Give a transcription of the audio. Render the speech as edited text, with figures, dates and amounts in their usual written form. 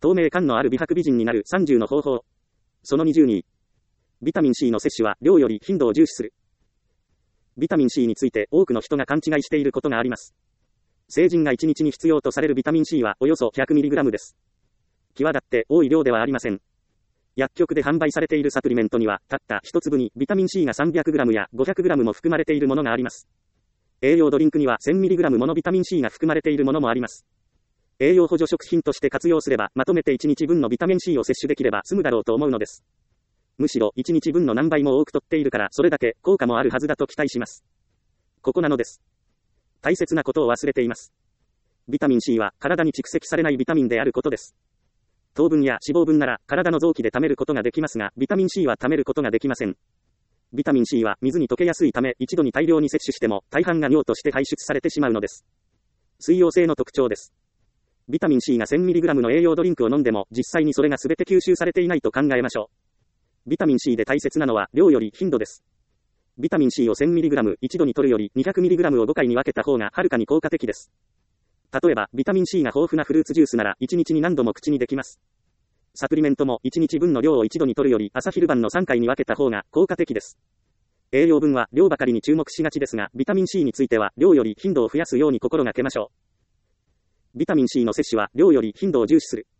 透明感のある美白美人になる30の方法。その20に、ビタミン C の摂取は量より頻度を重視する。ビタミン C について多くの人が勘違いしていることがあります。成人が1日に必要とされるビタミン C はおよそ 100mg です。際立って多い量ではありません。薬局で販売されているサプリメントには、たった一粒にビタミン C が 300g や 500g も含まれているものがあります。栄養ドリンクには 1000mg ものビタミン C が含まれているものもあります。栄養補助食品として活用すれば、まとめて1日分のビタミン C を摂取できれば済むだろうと思うのです。むしろ1日分の何倍も多く摂っているから、それだけ効果もあるはずだと期待します。ここなのです。大切なことを忘れています。ビタミン C は体に蓄積されないビタミンであることです。糖分や脂肪分なら体の臓器で貯めることができますが、ビタミン C は貯めることができません。ビタミン C は水に溶けやすいため、一度に大量に摂取しても大半が尿として排出されてしまうのです。水溶性の特徴です。ビタミン C が 1000mg の栄養ドリンクを飲んでも、実際にそれが全て吸収されていないと考えましょう。ビタミン C で大切なのは量より頻度です。ビタミン C を 1000mg 一度に摂るより 200mg を5回に分けた方がはるかに効果的です。例えば、ビタミン C が豊富なフルーツジュースなら1日に何度も口にできます。サプリメントも1日分の量を一度に摂るより朝昼晩の3回に分けた方が効果的です。栄養分は量ばかりに注目しがちですが、ビタミン C については量より頻度を増やすように心がけましょう。ビタミン C の摂取は量より頻度を重視する。